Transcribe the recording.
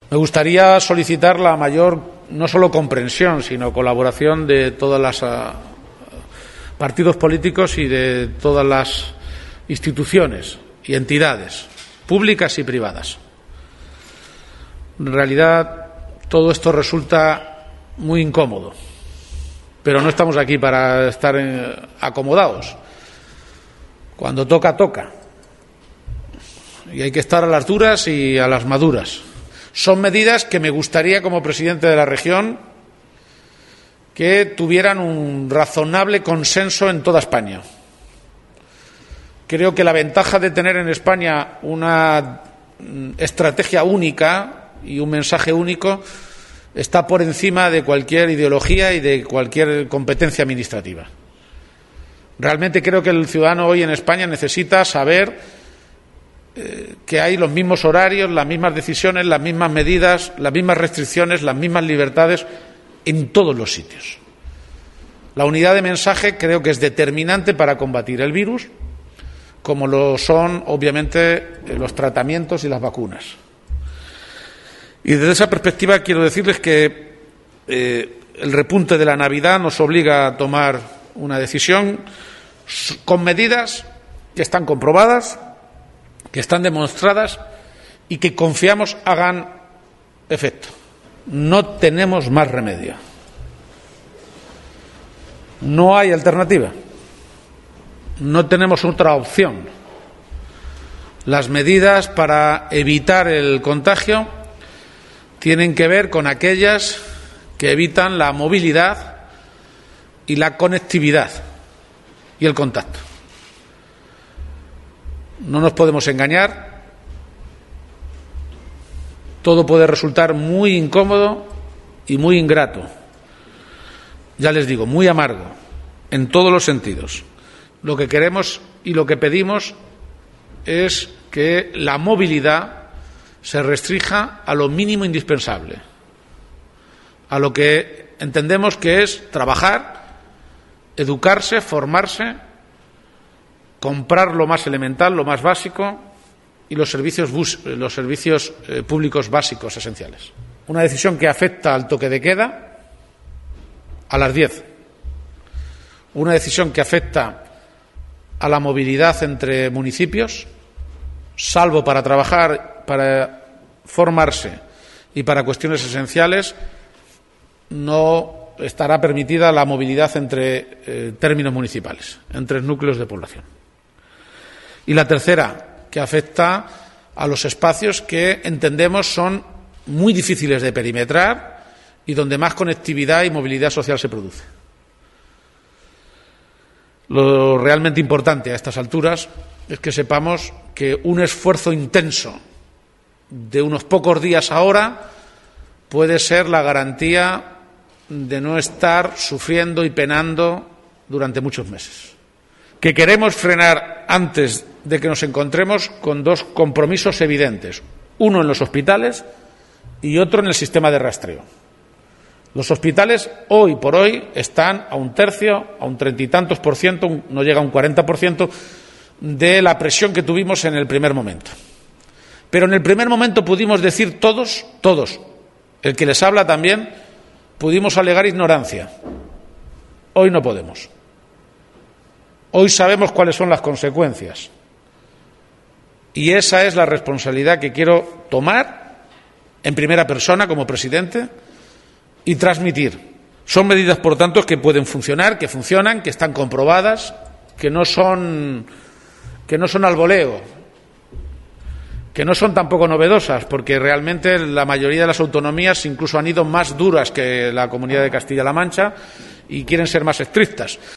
Me gustaría solicitar la mayor, no solo comprensión, sino colaboración de todos los partidos políticos y de todas las instituciones y entidades, públicas y privadas. En realidad, todo esto resulta muy incómodo, pero no estamos aquí para estar acomodados. Cuando toca, toca. Y hay que estar a las duras y a las maduras. Son medidas que me gustaría, como presidente de la región, que tuvieran un razonable consenso en toda España. Creo que la ventaja de tener en España una estrategia única y un mensaje único está por encima de cualquier ideología y de cualquier competencia administrativa. Realmente creo que el ciudadano hoy en España necesita saber que hay los mismos horarios, las mismas decisiones, las mismas medidas, las mismas restricciones, las mismas libertades en todos los sitios. La unidad de mensaje creo que es determinante para combatir el virus, como lo son, obviamente, los tratamientos y las vacunas. Y desde esa perspectiva quiero decirles que el repunte de la Navidad nos obliga a tomar una decisión con medidas que están comprobadas, que están demostradas y que confiamos hagan efecto. No tenemos más remedio. No hay alternativa. No tenemos otra opción. Las medidas para evitar el contagio tienen que ver con aquellas que evitan la movilidad y la conectividad y el contacto. No nos podemos engañar. Todo puede resultar muy incómodo y muy ingrato. Ya les digo, muy amargo, en todos los sentidos. Lo que queremos y lo que pedimos es que la movilidad se restrinja a lo mínimo indispensable, a lo que entendemos que es trabajar, educarse, formarse, comprar lo más elemental, lo más básico y los servicios públicos básicos esenciales. Una decisión que afecta al toque de queda a las 10. Una decisión que afecta a la movilidad entre municipios, salvo para trabajar, para formarse y para cuestiones esenciales, no estará permitida la movilidad entre términos municipales, entre núcleos de población. Y la tercera, que afecta a los espacios que entendemos son muy difíciles de perimetrar y donde más conectividad y movilidad social se produce. Lo realmente importante a estas alturas es que sepamos que un esfuerzo intenso de unos pocos días ahora puede ser la garantía de no estar sufriendo y penando durante muchos meses. Que queremos frenar antes de que nos encontremos con dos compromisos evidentes, uno en los hospitales y otro en el sistema de rastreo. Los hospitales hoy por hoy están a un tercio, a un 30 y tantos por ciento, no llega a un 40% de la presión que tuvimos en el primer momento. Pero en el primer momento pudimos decir todos, el que les habla también, pudimos alegar ignorancia. Hoy no podemos. Hoy sabemos cuáles son las consecuencias. Y esa es la responsabilidad que quiero tomar en primera persona como presidente y transmitir. Son medidas, por tanto, que pueden funcionar, que funcionan, que están comprobadas, que no son al voleo, que no son tampoco novedosas, porque realmente la mayoría de las autonomías incluso han ido más duras que la Comunidad de Castilla-La Mancha y quieren ser más estrictas.